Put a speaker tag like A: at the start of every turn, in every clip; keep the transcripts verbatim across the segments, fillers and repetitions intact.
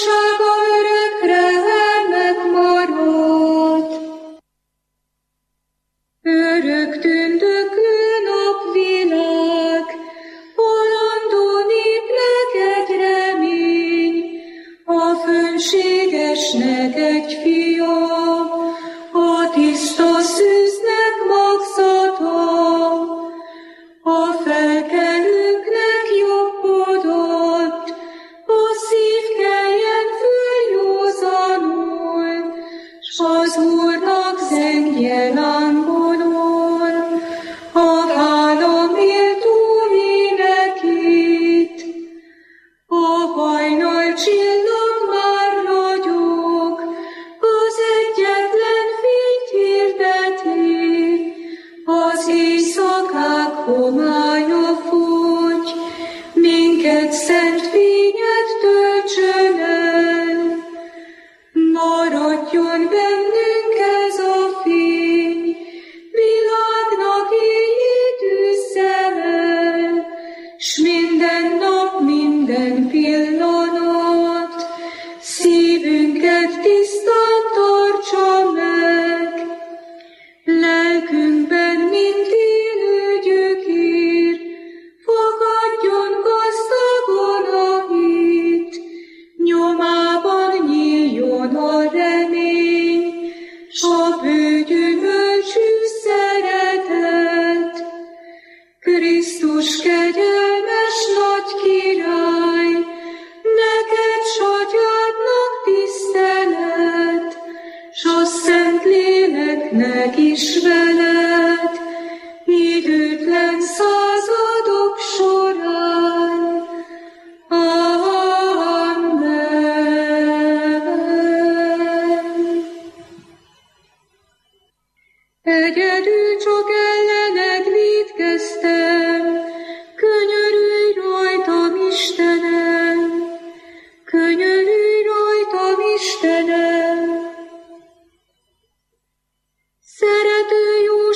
A: igazsága örökre megmaradt. Örök tündöklő napvilág, halandó népnek egy remény, a fönségesnek egy fia, a tiszta szűznek magzata, a felkelőknek jobbodott, a szív keljen föl józanul, s az Úrnak zengje lángolon, a hála méltó énekét. A hajnal csillag már ragyog, az egyetlen fényt hirdeti, az éjszakák homály fogy, minket szent fényed töltsön el. Maradjon bennünk ez a fény, világnak éljét tűzzel el, s minden nap, minden pillanat szívünket tisztán tartsa meg. Lelkünkben, mint élő gyökér, fogadjon gazdagon a hit, nyomában nyíljon a remény, s a bő gyümölcsű szeretet. Krisztus kegyelmes nagy király, neked s atyádnak tisztelet, s a Szent Léleknek is veled, időtlen századok során. Amen. Egyedül csak ellened vétkeztem, könyörülj rajtam, Istenem, könyörülj rajtam, Istenem. Szerető jó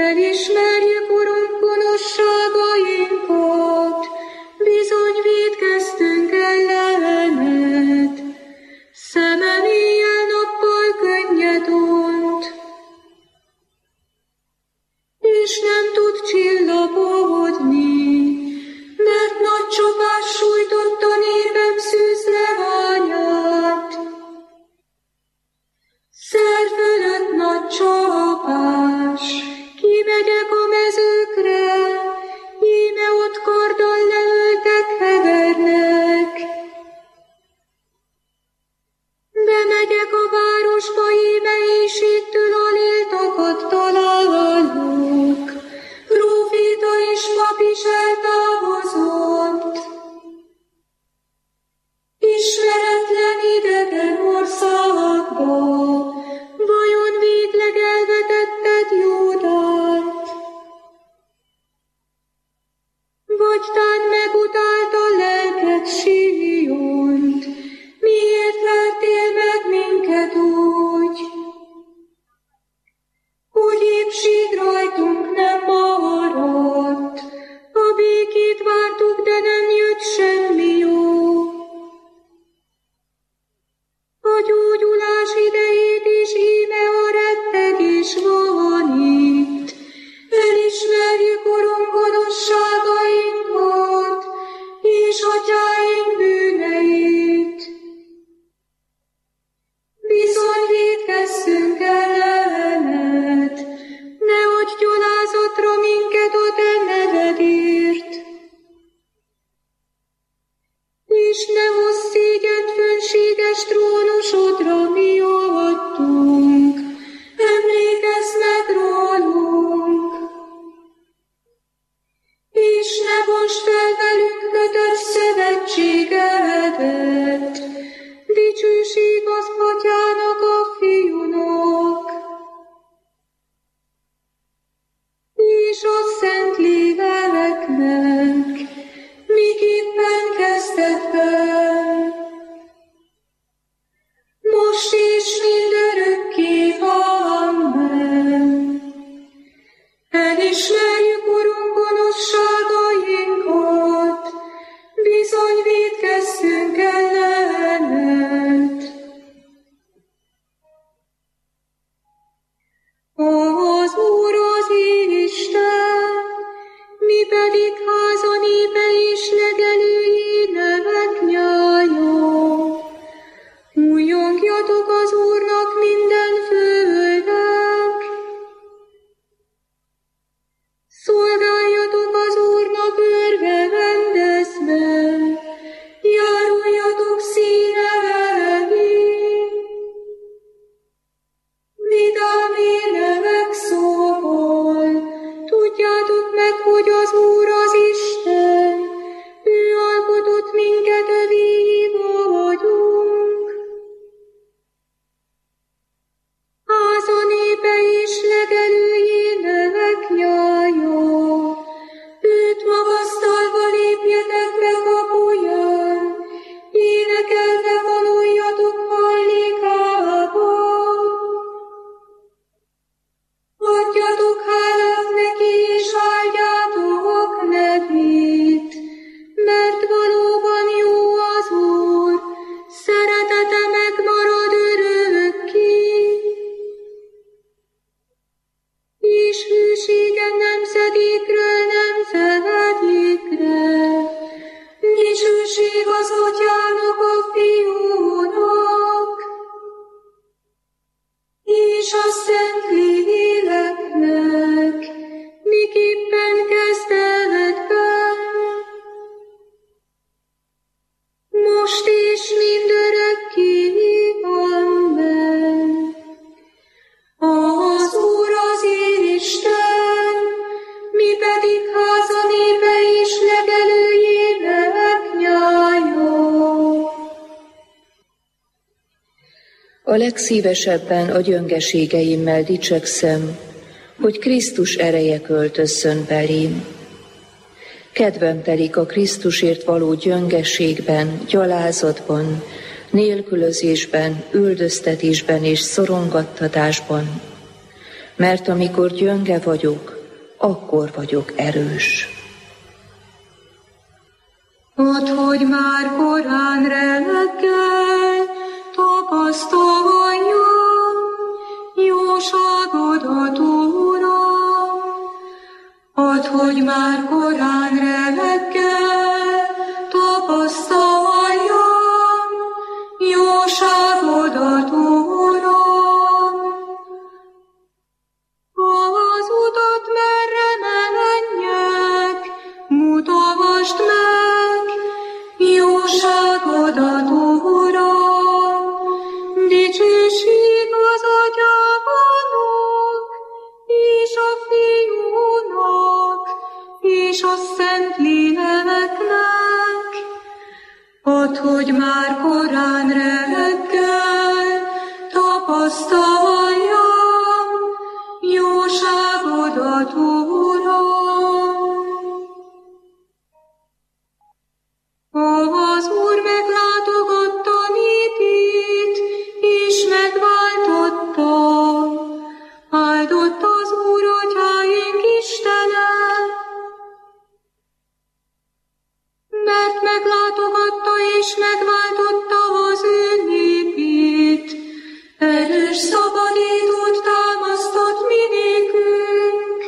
A: Elismerjük, Urunk, gonoszságainkat, bizony vétkeztünk ellened. Szemem éjjel-nappal könnyet ont, és nem tud csillapodni, mert nagy csapás sújtotta népem szűz leványát. Szer fölött nagy csapás, kimegyek a mezőkre, íme ott karddal leöltek hevernek. Bemegyek a városba, íme éjségtől aléltakat találok, próféta és pap is eltávozott. Ismeretlen idegen országba, vajon végleg elvetetted Júdát? Vagy tán megutálta lelked Simeont, miért vertél meg minket úgy? Hogy épség rajtunk nem maradt, a békét vártuk, de nem jött semmi jó. A gyógyulás idejét is íme a rettegés van itt. Elismerjük, Urunk, gonoszságainkat, és atyáink bűneit. Bizony vétkezzünk ellened, nehogy gyalázatra minket a te nevedért. És ne hozz szégyent fönséges trónusodra miattunk, emlékezz meg rólunk. És ne bontsd fel velünk kötött szövetségedet, dicsőség az Atyának, a Fiúnak, és a Szentléleknek, miképpen kezdetben, most és mindörökké. Amen. Elismerjük, Urunk, gonoszságainkat, bizony vétkezzünk ellened. Az Úr az Isten, mi pedig háza népe és legelői nevek nyája. Újjongjatok az Úrnak minden földnek, szolgáljatok az Úrnak örvendezve, járuljatok színe elé. Vidám énevek szól, tudjátok meg, hogy az Úr az Isten, ő alkotott minket, övéi vagyunk. Háza népe és legelői nevek nyája, őt magasztalva lépjetek be kapuján, énekelve vonuljatok hajlékába. Adjatok hálát neki, és áldjátok nevét, mert valóban jó az Úr, szeretete megmarad örökké, és hűsége nemzedékről nemzedékre. Dicsőség az Atyának, a Fiúnak, és a Szentléleknek, miképpen kezdetben, most és mindörökké. Amen. Az Úr az Isten, mi pedig háza népe és legelői nevek nyája.
B: A legszívesebben a gyöngeségeimmel dicsekszem, hogy Krisztus ereje költözzön belém. Kedvem telik a Krisztusért való gyöngeségben, gyalázatban, nélkülözésben, üldöztetésben és szorongattatásban, mert amikor gyönge vagyok, akkor vagyok erős.
A: Ott, hogy már korán reggel tapasztaljam jóságodat, Uram. Ott, hogy már korán reggel tapasztaljam jóságodat, Uram. Az utat merre menjek, mutasd meg jóságodat, Uram. Dicsőség az Atyának, és a Fiúnak, és a Szentléleknek. Ott, hogy már korán reggel tapasztaljam jóságodat, Uram. Az Úr meglátogatta népét, és megváltotta. Áldott az Úr, Atyáink Istene, mert meglátogatta és megváltotta az ő népét. Erős szabadítót támasztott mi nékünk.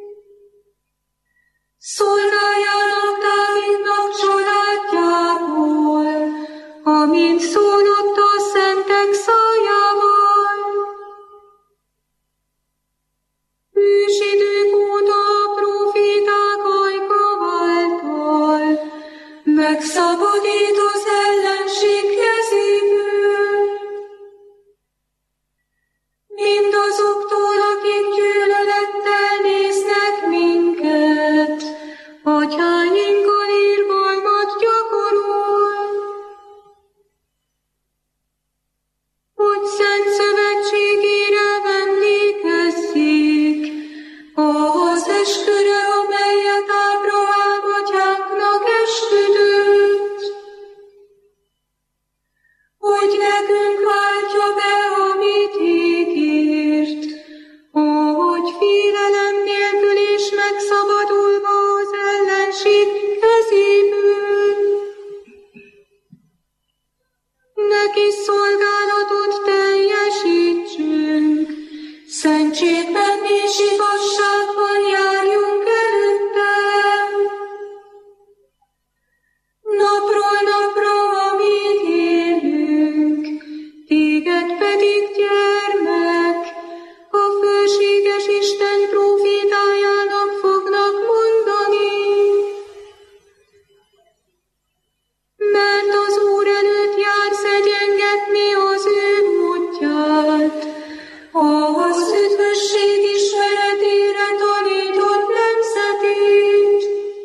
A: Szolgáljának Dávidnak családjából, amint szólott a szentek szájával. Ősidők óta a próféták ajka által megszabadít az ellenség kezéből. Mindazoktól, akik gyűlölettel néznek minket, atyáinkkal irgalmat gyakorol. Hogy szent szövetségére emlékezzék, az esküre, amelyet Ábrahám atyánknak esküdött, hogy nekünk váltja be, amit ígért, ahogy félelem nélkül és megszabadulva az ellenség kezéből. Neki szolgálatot teljesítsünk, szentségben és igazságban járjunk előttem. Napról napra, amíg élünk, téged pedig, gyermek, a fölséges Isten prófétájának fognak mondani. Mert az Úr előtt jársz egyengetni az ő módját, az üdvösség ismeretére tanított nemzetét,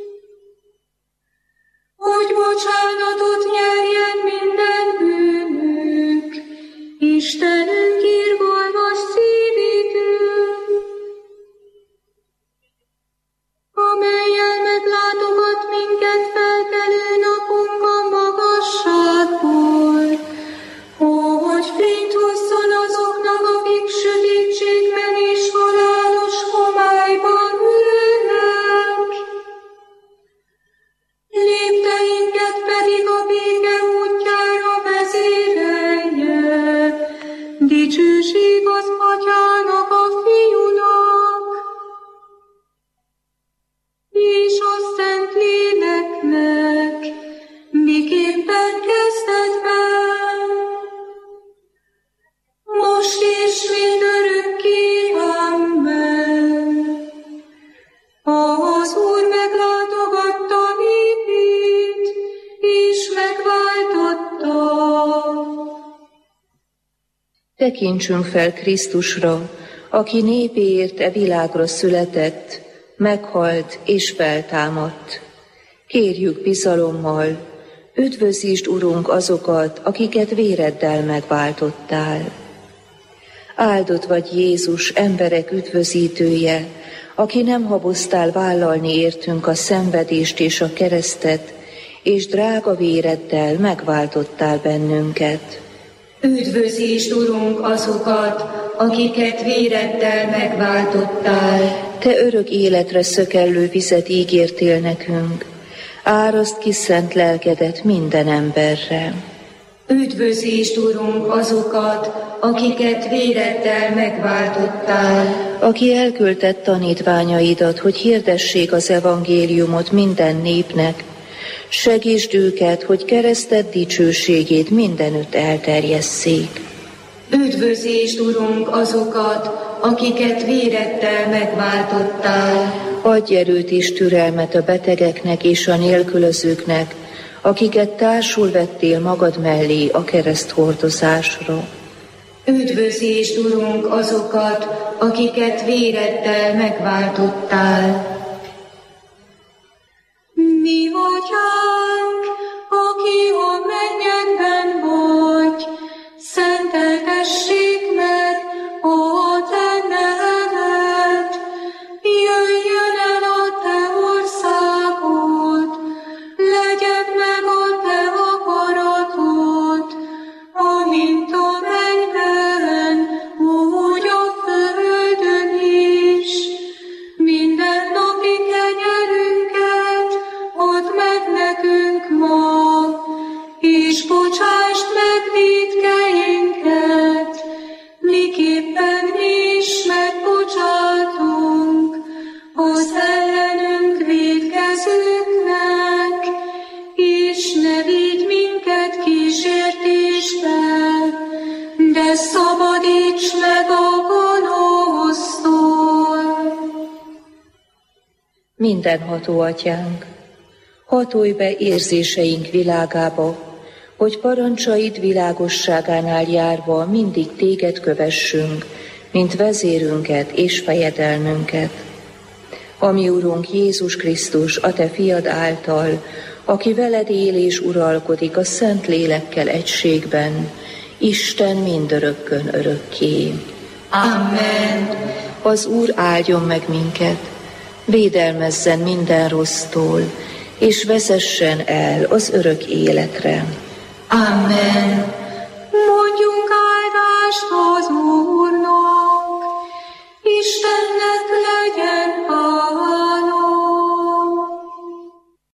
A: hogy bocsánatot nyerjen minden bűnük, Istenünk irgalmas szívítől, amellyel meglátogat minket felkelő napunkban magasságból, hogy fényt hozzon azoknak, akik sötétségben és halálos homályban ülnek. Lépteinket pedig a béke útjára vezérelje. Dicsőség az Atyának, a Fiúnak, és a Szentléleknek, miképpen kezdetben, most és mindörökké. Amen. Az Úr meglátogatta népét, és megváltotta.
B: Tekintsünk fel Krisztusra, aki népéért e világra született, meghalt és feltámadt. Kérjük bizalommal, üdvözítsd, Urunk, azokat, akiket véreddel megváltottál. Áldott vagy Jézus, emberek üdvözítője, aki nem haboztál vállalni értünk a szenvedést és a keresztet, és drága véreddel megváltottál bennünket.
A: Üdvözítsd, Urunk, azokat, akiket véreddel megváltottál.
B: Te örök életre szökellő vizet ígértél nekünk, áraszt ki szent lelkedet minden emberre.
A: Üdvözítsd, Urunk, azokat, akiket véreddel megváltottál.
B: Aki elküldett tanítványaidat, hogy hirdessék az evangéliumot minden népnek, segítsd őket, hogy kereszted dicsőségét mindenütt elterjesszék.
A: Üdvözítsd, Urunk, azokat, akiket véreddel megváltottál.
B: Adj erőt és türelmet a betegeknek és a nélkülözőknek, akiket társul vettél magad mellé a kereszthordozásra.
A: Üdvözítsd, Urunk, azokat, akiket véreddel megváltottál. Mi Atyánk, aki a mennyekben vagy, szenteltessék meg a te neved. Jöjjön el a te országod, legyen meg a te akaratod, amint a mennyben, úgy a földön is. Minden napi kenyerünket add meg nekünk ma, és bocsásd meg vétkeinket, miképpen mi is megbocsátunk az ellenünk vétkezőknek, és ne vigy minket kísértésbe, de szabadíts meg a gonosztól.
B: Mindenható Atyánk, hatolj be érzéseink világába, hogy parancsaid világosságánál járva mindig téged kövessünk, mint vezérünket és fejedelmünket. Ami Urunk Jézus Krisztus, a te fiad által, aki veled él és uralkodik a Szent Lélekkel egységben, Isten mindörökkön örökké.
A: Amen.
B: Az Úr áldjon meg minket, védelmezzen minden rossztól, és vezessen el az örök életre.
A: Amen. Mondjunk áldást az Úrnak.